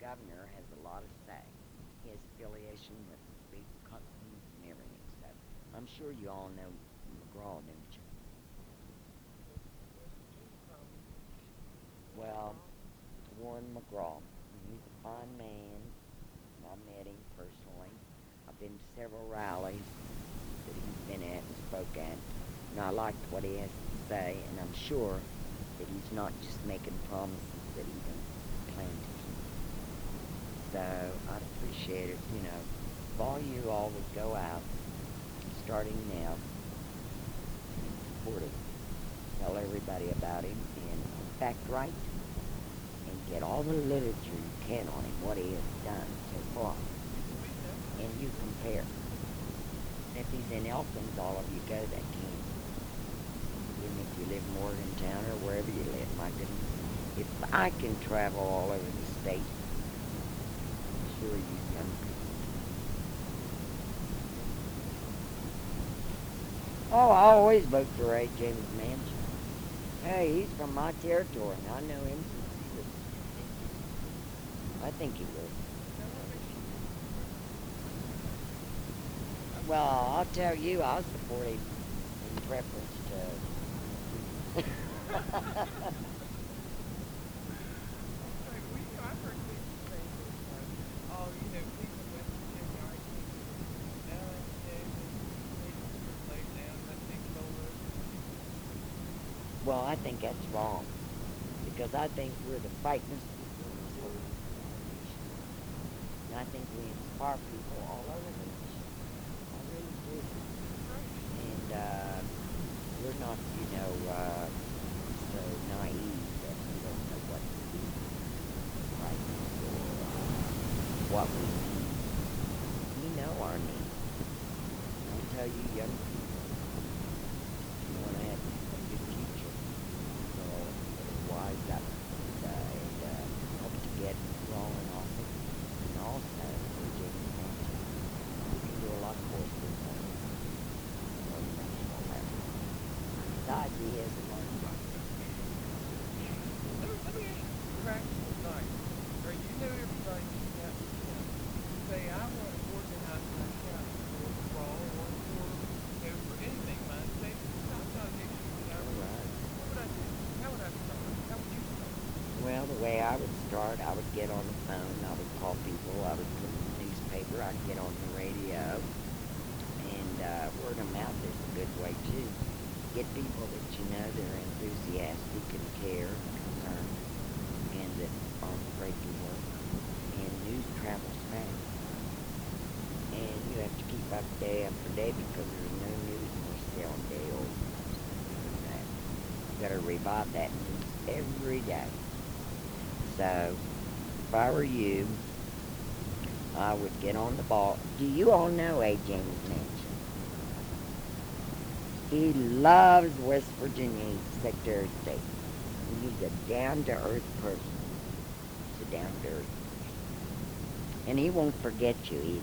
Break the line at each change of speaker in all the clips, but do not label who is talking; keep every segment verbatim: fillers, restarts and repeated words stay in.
governor has a lot of say. He has affiliation with big companies and everything. So I'm sure you all know McGraw, don't you? Well, Warren McGraw. He's a fine man. I met him personally. I've been to several rallies that he's been at and spoke at, and I liked what he has to say, and I'm sure that he's not just making promises that he don't plan to keep. So I'd appreciate it, you know, if all you all would go out, starting now, and support him. Tell everybody about him, and in fact, write and get all the literature you can on him, what he has done so far, and you compare. And if he's in Elkins, all of you go that can. Even if you live in Morgantown or wherever you live, my goodness. If I can travel all over the state, sure you young people. Oh, I always vote for Ray James Manchin. Hey, he's from my territory, and I know him since he was. I think he will. Well, I'll tell you, I'll support him in preference to. Well, I think that's wrong because I think we're the fightingest people in this whole nation, and I think we inspire people all over the nation. I really do, and uh, we're not, you know, uh, so naive that we don't know what to do right or uh, what we need. We know our needs. I'll tell you, young people, you want to have a good future. So better wise up and, uh, and uh, hope to get wrong in office. And also, Virginia Mansion, we can do a lot of courses on on the national level. Besides, he has a lot of all right. Well, the way I would start, I would get on the phone, I would call people, I would put in the newspaper, I'd get on the radio, and uh, word of mouth is a good way too. Get people that you know that are enthusiastic and care and concerned, and that aren't afraid to work. And news travels fast, and you have to keep up day after day because there's no news more selling day old. You got to revive that news every day. So, if I were you, I would get on the ball. Do you all know A. James Manchin? He loves West Virginia. He's Secretary of State. He's a down-to-earth person. He's a down-to-earth person. And he won't forget you either.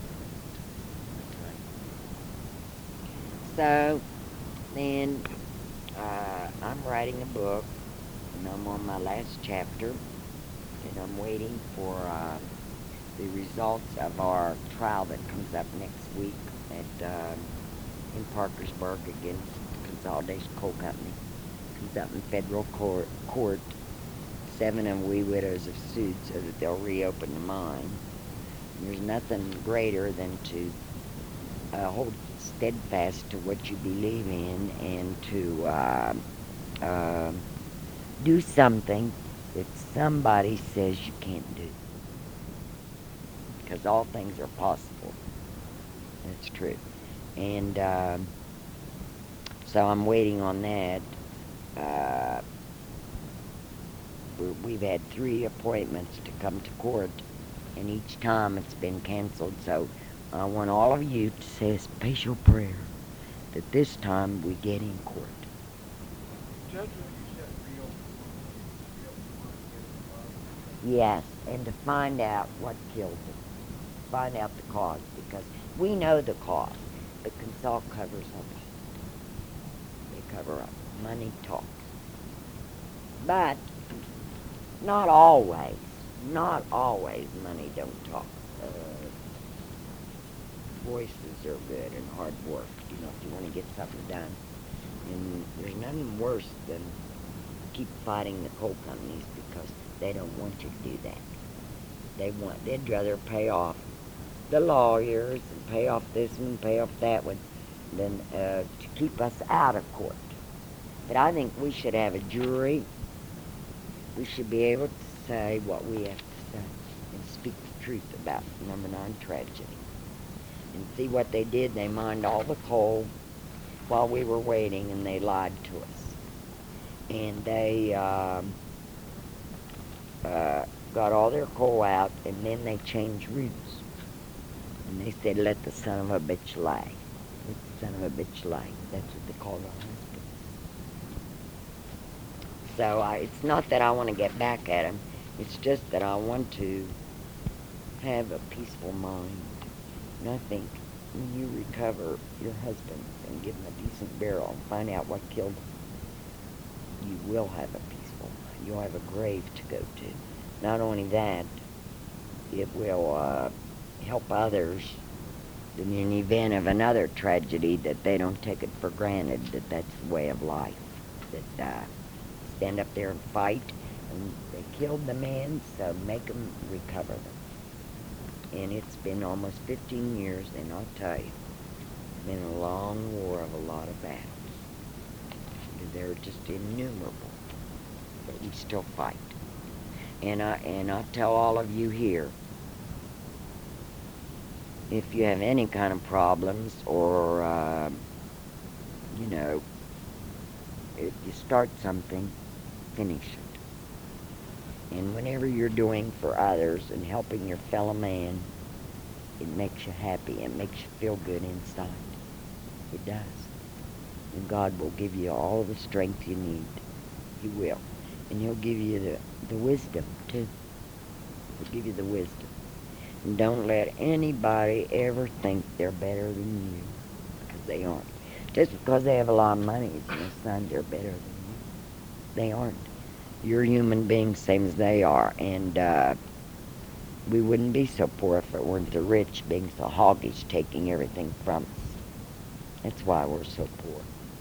So, then, uh, I'm writing a book, and I'm on my last chapter, and I'm waiting for uh, the results of our trial that comes up next week at um, in Parkersburg against the Consolidated Coal Company. Comes up in federal court. Court. Seven of we widows have sued so that they'll reopen the mine. And there's nothing greater than to uh, hold steadfast to what you believe in and to uh, uh, do something that somebody says you can't do. Because all things are possible. That's true. And uh, so I'm waiting on that. Uh, we- we've had three appointments to come to court, and each time it's been canceled. So I want all of you to say a special prayer that this time we get in court. Yes, and to find out what killed him. Find out the cause, because we know the cause, but Consol covers up. They cover up. Money talks. But not always. not always money don't talk. Uh, voices are good and hard work, you know, if you want to get something done. And there's nothing worse than keep fighting the coal companies because they don't want you to do that. They want, they'd rather pay off the lawyers and pay off this one, pay off that one, than uh, to keep us out of court. But I think we should have a jury. We should be able to say what we have to say and speak the truth about number nine tragedy. And see what they did. They mined all the coal while we were waiting, and they lied to us. And they um, uh, got all their coal out, and then they changed routes. And they said, let the son of a bitch lie. Let the son of a bitch lie. That's what they called our husband. So I, it's not that I want to get back at him. It's just that I want to have a peaceful mind. And I think when you recover your husband and give him a decent burial and find out what killed him, you will have a peaceful mind. You'll have a grave to go to. Not only that, it will uh, help others in the event of another tragedy, that they don't take it for granted that that's the way of life. That uh, stand up there and fight, and they killed the man, so make them recover them. And it's been almost fifteen years, and I'll tell you, it's been a long war of a lot of battles. They're just innumerable, but we still fight. And I and I tell all of you here, if you have any kind of problems, or uh, you know, if you start something, finish it. And whenever you're doing for others and helping your fellow man, it makes you happy. It makes you feel good inside. It does. And God will give you all the strength you need. He will. And He'll give you the, the wisdom, too. He'll give you the wisdom. And don't let anybody ever think they're better than you, because they aren't. Just because they have a lot of money, it's no sign they're better than you. They aren't. You're human beings, same as they are. And uh, we wouldn't be so poor if it weren't the rich being so hoggish, taking everything from us. That's why we're so poor.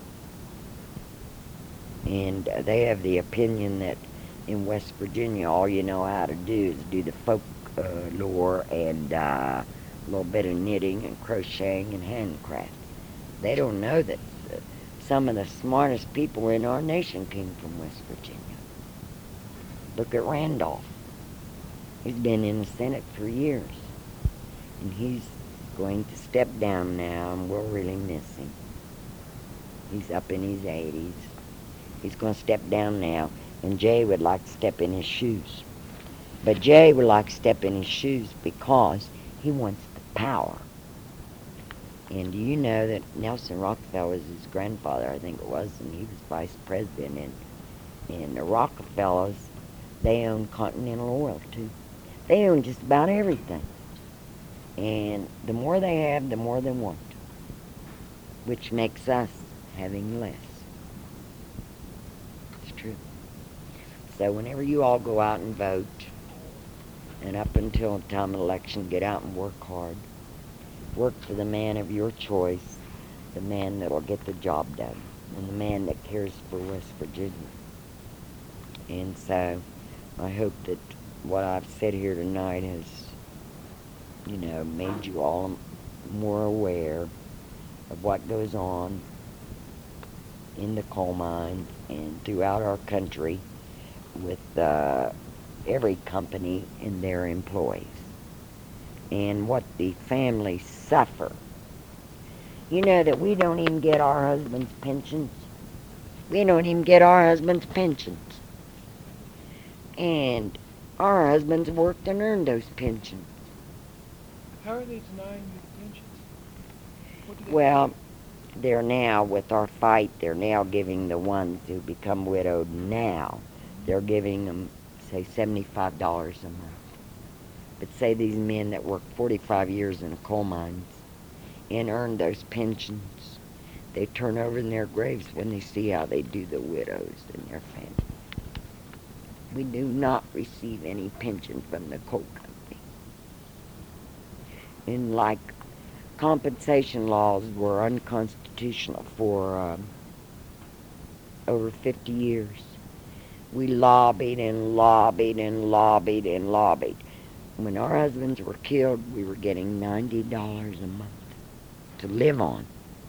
And uh, they have the opinion that in West Virginia, all you know how to do is do the folk uh, lore and uh, a little bit of knitting and crocheting and handcraft. They don't know that uh, some of the smartest people in our nation came from West Virginia. Look at Randolph. He's been in the Senate for years. And he's going to step down now, and we'll really miss him. He's up in his eighties. He's going to step down now, and Jay would like to step in his shoes. But Jay would like to step in his shoes because he wants the power. And do you know that Nelson Rockefeller was his grandfather, I think it was, and he was vice president. And, and the Rockefellers, they own Continental Oil, too. They own just about everything. And the more they have, the more they want, which makes us having less. It's true. So whenever you all go out and vote, and up until the time of election, get out and work hard. Work for the man of your choice, the man that will get the job done, and the man that cares for West Virginia. And so I hope that what I've said here tonight has, you know, made you all more aware of what goes on in the coal mines and throughout our country with uh, every company and their employees, and what the families suffer. You know that we don't even get our husbands' pensions. We don't even get our husbands' pensions. And our husbands worked and earned those pensions.
How are they denying you the pensions? What do they
Well,
do?
they're now, with our fight, they're now giving the ones who become widowed now, they're giving them, say, seventy-five dollars a month. But say these men that work forty-five years in the coal mines and earn those pensions, they turn over in their graves when they see how they do the widows and their families. We do not receive any pension from the coal company. And like compensation laws were unconstitutional for um, over fifty years. We lobbied and lobbied and lobbied and lobbied. When our husbands were killed, we were getting ninety dollars a month to live on.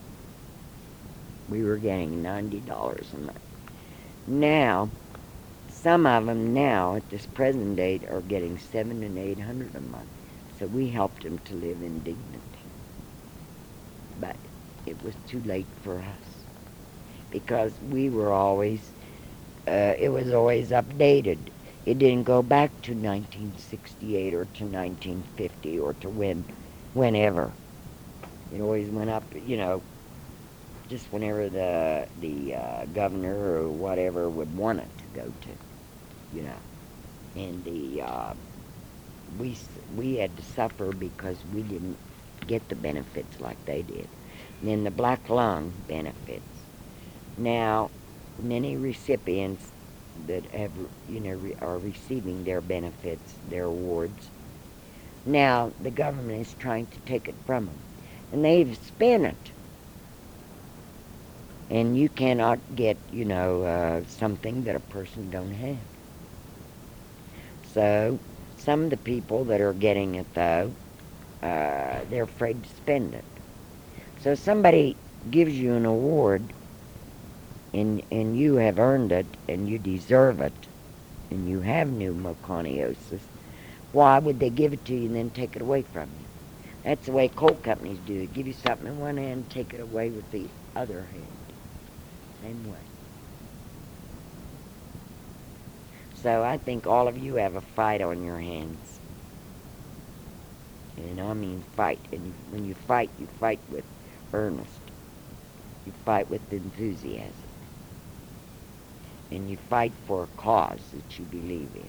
We were getting ninety dollars a month. Now, some of them now, at this present date, are getting seven and eight hundred a month. So we helped them to live in dignity. But it was too late for us because we were always, uh, it was always updated. It didn't go back to nineteen sixty-eight or to nineteen fifty or to when, whenever. It always went up, you know, just whenever the the uh, governor or whatever would want it to go to, you know. And the uh, we we had to suffer because we didn't get the benefits like they did. And then the black lung benefits. Now, many recipients that have, you know, re- are receiving their benefits, their awards. Now, the government is trying to take it from them. And they've spent it. And you cannot get, you know, uh, something that a person don't have. So, some of the people that are getting it, though, uh, they're afraid to spend it. So somebody gives you an award, and, and you have earned it, and you deserve it, and you have pneumoconiosis, why would they give it to you and then take it away from you? That's the way coal companies do it. Give you something in one hand, take it away with the other hand. Same way. So I think all of you have a fight on your hands. And I mean fight. And when you fight, you fight with earnest. You fight with enthusiasm. And you fight for a cause that you believe in.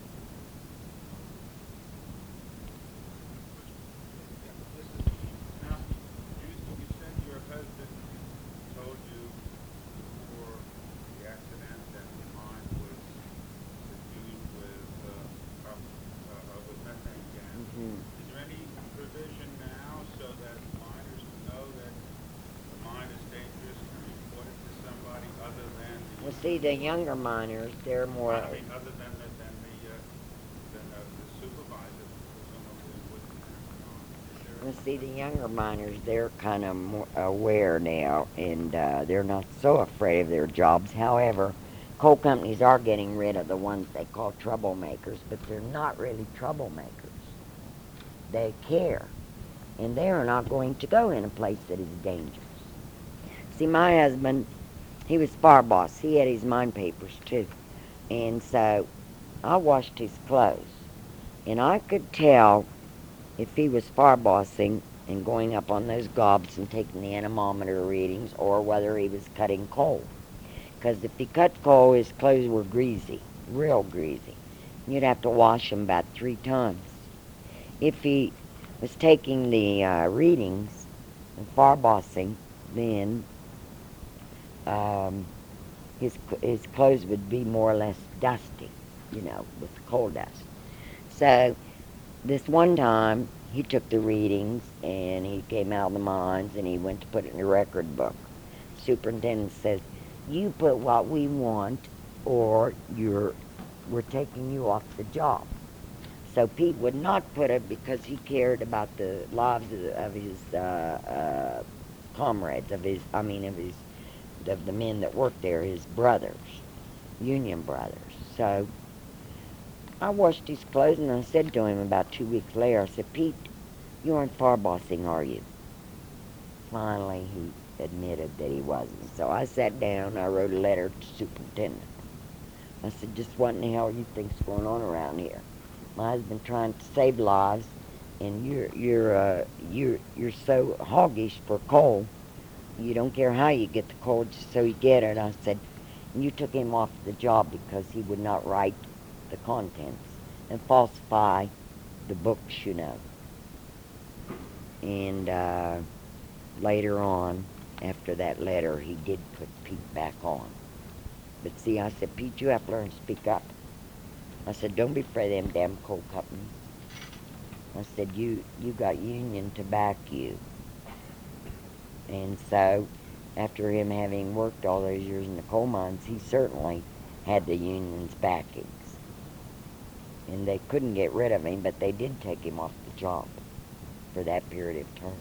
Now, you, you said your husband told you before the accident that the mine was suffused with, uh, cop- uh, uh, with methane gas.
Mm-hmm.
Is there any provision now so that miners know that the mine is dangerous and report it to somebody other than the...
Well, see, the younger miners, they're more...
I mean, other than the, than the, uh, than the, the supervisor, presumably wouldn't have gone. Is there...
Well, see, the younger miners, they're kind of more aware now, and uh, they're not so afraid of their jobs. However, coal companies are getting rid of the ones they call troublemakers, but they're not really troublemakers. They care, and they are not going to go in a place that is dangerous. See, my husband, he was spar boss. He had his mine papers, too. And so I washed his clothes, and I could tell if he was spar bossing and going up on those gobs and taking the anemometer readings, or whether he was cutting coal. Because if he cut coal, his clothes were greasy, real greasy. You'd have to wash them about three times. If he was taking the uh, readings and spar bossing, then um, his his clothes would be more or less dusty, you know, with the coal dust. So this one time, he took the readings, and he came out of the mines, and he went to put it in the record book. Superintendent says, you put what we want, or you're, we're taking you off the job. So Pete would not put it because he cared about the lives of, of his uh, uh, comrades, of his, I mean, of his, of the men that worked there, his brothers, union brothers. So I washed his clothes, and I said to him about two weeks later, I said, Pete, you aren't far bossing, are you? Finally, he admitted that he wasn't. So I sat down, I wrote a letter to the superintendent. I said, just what in the hell you think's going on around here? My husband trying to save lives, and you're you're uh, you're you're so hoggish for coal. You don't care how you get the coal, just so you get it. I said, and you took him off the job because he would not write the contents and falsify the books, you know. And uh, later on, after that letter, he did put Pete back on. But see, I said, Pete, you have to learn to speak up. I said, don't be afraid of them damn coal companies. I said, you, you got union to back you. And so, after him having worked all those years in the coal mines, he certainly had the union's backings. And they couldn't get rid of him, but they did take him off the job for that period of time.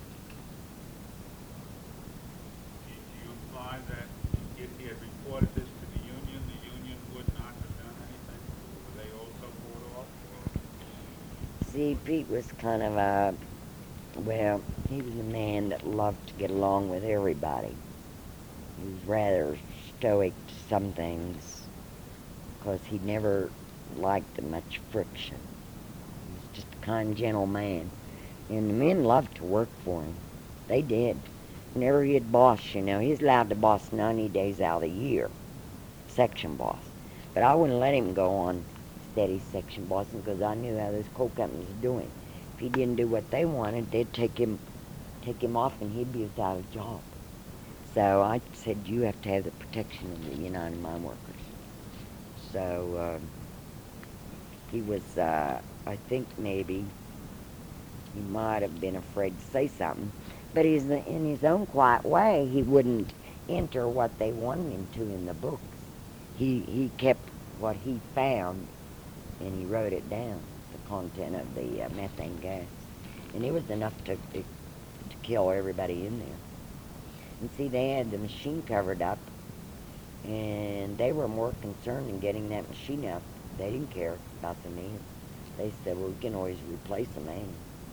Do you imply that if he had reported this to the union, the union would not have done anything? Were they also bought off? Or?
See, Pete was kind of a, well, he was a man that loved to get along with everybody. He was rather stoic to some things, because he never liked much friction. He was just a kind, gentle man. And the men loved to work for him. They did. Whenever he'd boss, you know, he's allowed to boss ninety days out of the year, section boss. But I wouldn't let him go on steady section bossing, because I knew how those coal companies were doing. If he didn't do what they wanted, they'd take him, take him off, and he'd be without a job. So I said, you have to have the protection of the United Mine Workers. So uh, he was, uh, I think maybe he might have been afraid to say something, but he's in his own quiet way, he wouldn't enter what they wanted him to in the books. He he kept what he found, and he wrote it down, the content of the uh, methane gas, and it was enough to, to to kill everybody in there. And see, they had the machine covered up, and they were more concerned in getting that machine up. They didn't care about the man. They said, well, we can always replace a man.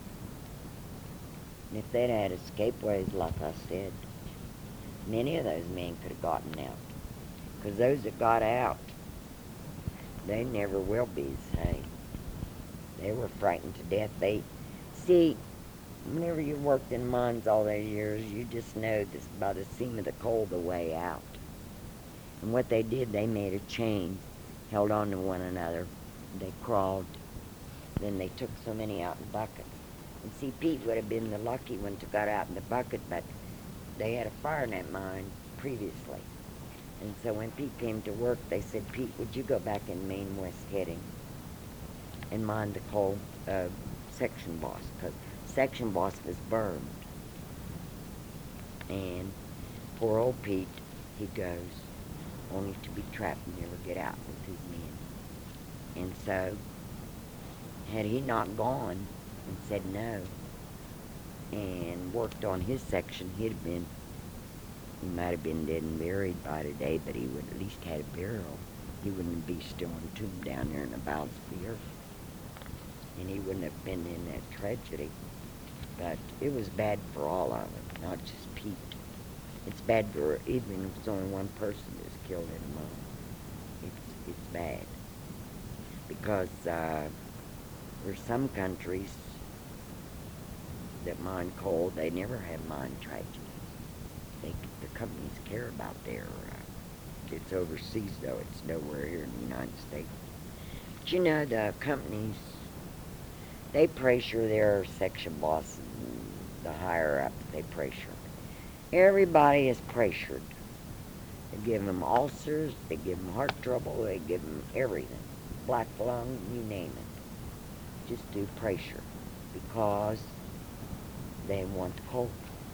And if they'd had escape ways, like I said, many of those men could have gotten out. Because those that got out, they never will be the same. They were frightened to death. They, see, whenever you worked in mines all those years, you just know this, by the seam of the coal, the way out. And what they did, they made a chain, held on to one another. They crawled. Then they took so many out in buckets. And see, Pete would have been the lucky one to got out in the bucket, but they had a fire in that mine previously. And so when Pete came to work, they said, Pete, would you go back in Main West Heading and mind the coal uh, section boss? Because section boss was burned. And poor old Pete, he goes, only to be trapped and never get out with his men. And so, had he not gone and said no, and worked on his section, he'd have been, he might have been dead and buried by today, but he would at least had a burial. He wouldn't be still entombed down there in the bowels of the earth. And he wouldn't have been in that tragedy. But it was bad for all of them, not just Pete. It's bad for, even if it's only one person that's killed in a mine. It's, it's bad. Because uh, there's some countries that mine coal, they never have mine tragedies. They, the companies care about their, uh, it's overseas though, it's nowhere here in the United States. But you know, the companies, they pressure their section bosses, the higher up, they pressure. Everybody is pressured. They give them ulcers, they give them heart trouble, they give them everything. Black lung, you name it. Just do pressure. Because they want the coal.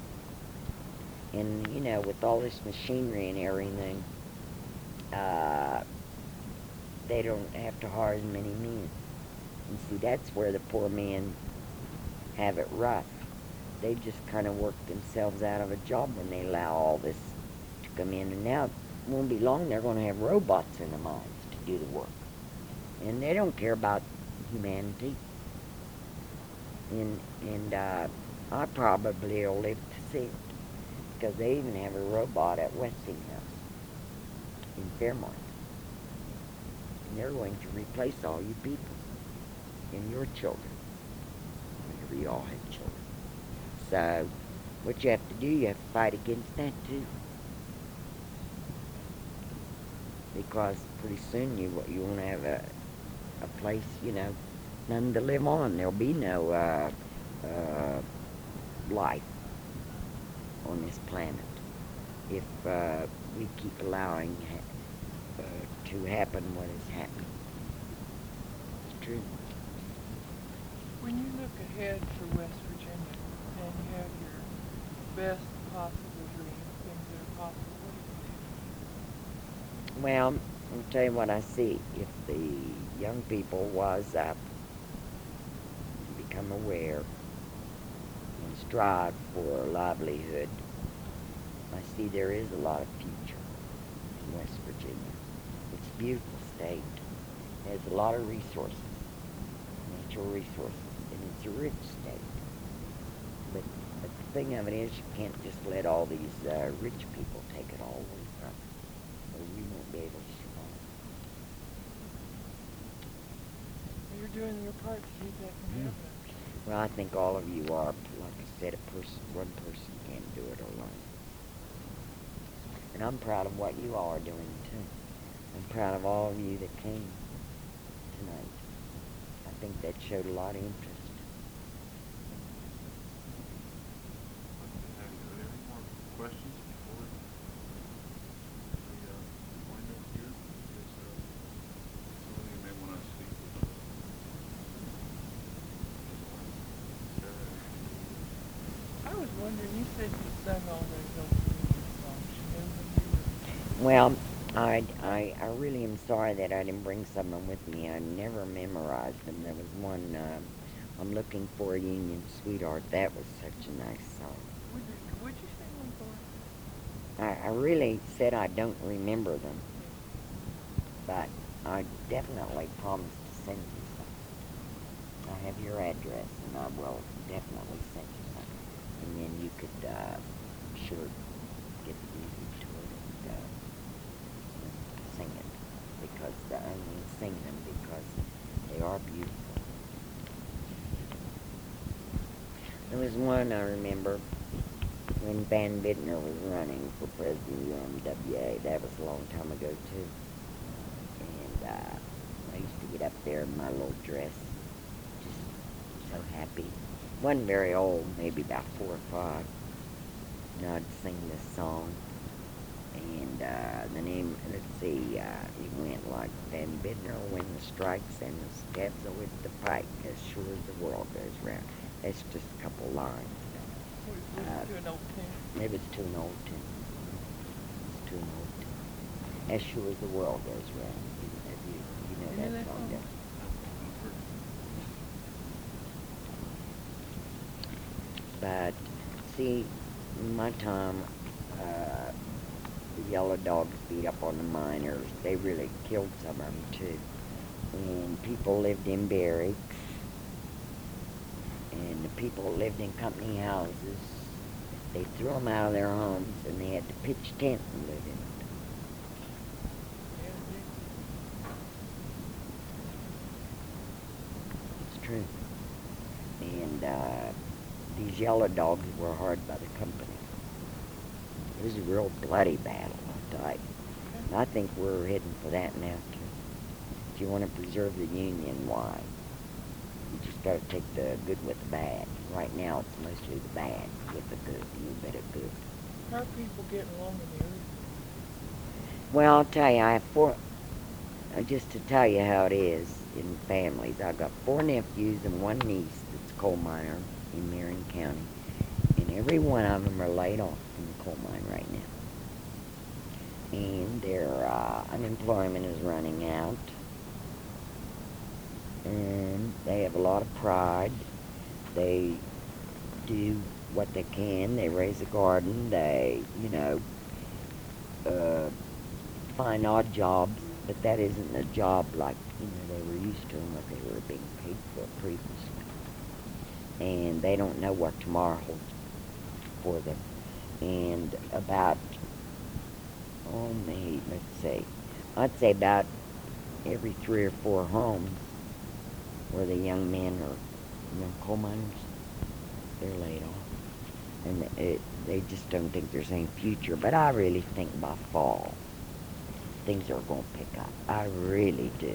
And, you know, with all this machinery and everything, uh, they don't have to hire as many men. And see, that's where the poor men have it rough. They just kind of work themselves out of a job when they allow all this to come in. And now, it won't be long, they're going to have robots in the mines to do the work. And they don't care about humanity. And, and uh, I probably will live to see it. Because they even have a robot at Westinghouse in Fairmont. And they're going to replace all you people and your children, whenever you all have children. So, what you have to do, you have to fight against that too. Because pretty soon you you won't have a, a place, you know, none to live on. There'll be no uh, uh, life on this planet if uh, we keep allowing ha- uh, to happen what is happening. true.
When you look ahead for West Virginia and you have your best possible dreams, things that are possible, what do
Well, I'll tell you what I see. If the young people wise up, become aware, and strive for a livelihood, I see there is a lot of future in West Virginia. It's a beautiful state. It has a lot of resources, natural resources, and it's a rich state. But, but the thing of it is, you can't just let all these uh, rich people take it all away from you, or you won't be able to survive.
you think? You're doing your part to keep that from
Mm.
happening.
Well, I think all of you are. Like I said, a person, one person can't do it alone. And I'm proud of what you all are doing, too. I'm proud of all of you that came tonight. I think that showed a lot of interest.
Have you got any more questions before we, we uh, wind up here? Because uh, some of you may want to speak with uh, Sarah.
I was wondering, you said you sung all those old community songs. You know when you were...
Well, I, I, I really am sorry that I didn't bring some of them with me. I never memorized them. There was one, uh, I'm looking for a Union Sweetheart. That was such a nice song.
Would you, would you sing one for us?
I, I really said I don't remember them, but I definitely promised to send you some. I have your address, and I will definitely send you some. And then you could, uh, sure, get the music to it and, uh, and sing it. Because, uh, I mean, sing them because they are beautiful. There was one I remember when Van Bittner was running for president of U M W A. That was a long time ago, too. And uh, I used to get up there in my little dress, just so happy. Wasn't very old, maybe about four or five. And I'd sing this song. And uh, the name, let's see, uh, it went like Van Bittner when the strikes and the scabs are with the pike, as sure as the world goes round. That's just a couple lines.
Was, was
Uh,
it to an old tune?
Maybe it's to an old tune. It's to an old tune. As sure as the world goes round. You, you, you know
You know
that
that
song,
song?
don't you? But, see, in my time, uh, the yellow dogs beat up on the miners. They really killed some of them, too. And people lived in barracks. And the people lived in company houses. They threw them out of their homes, and they had to pitch tent and live in it.
Yeah,
It's true. And uh, these yellow dogs were hard by the company. It was a real bloody battle, I'll tell you. And I think we're heading for that now, too. If you want to preserve the Union, why? You just got to take the good with the bad. Right now, it's mostly the bad with the good, a little bit of good.
How are people getting along in the area?
Well, I'll tell you, I have four, uh, just to tell you how it is in families, I've got four nephews and one niece that's a coal miner in Marion County. And every one of them are laid off from the coal mine right now. And their uh, unemployment is running out. And they have a lot of pride. They do what they can. They raise a garden. They, you know, uh, find odd jobs, but that isn't a job like, you know, they were used to and what they were being paid for previously. And they don't know what tomorrow holds for them. And about, oh, maybe, let's see, I'd say about every three or four homes where the young men or young coal miners, they're laid off. And it, they just don't think there's any future. But I really think by fall, things are going to pick up. I really do.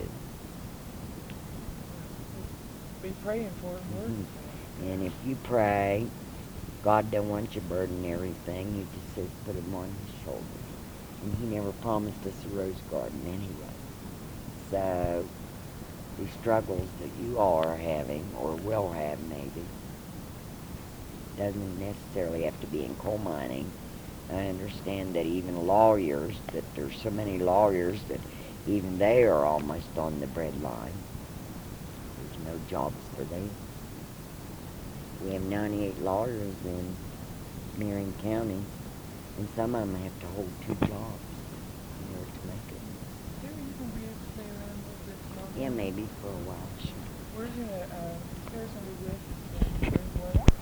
Be praying for it and working
Mhm.
for it.
And if you pray, God don't want you to burden everything. He just says put him on his shoulders. And he never promised us a rose garden anyway. So, the struggles that you are having or will have maybe. Doesn't necessarily have to be in coal mining. I understand that even lawyers, that there's so many lawyers that even they are almost on the breadline. There's no jobs for them. We have ninety-eight lawyers in Marion County, and some of them have to hold two jobs in order to make it.
They're even be able to stay around a little bit longer.
Yeah, maybe for a while, sure.
We're gonna, uh, Sarah's gonna be with us, uh, during one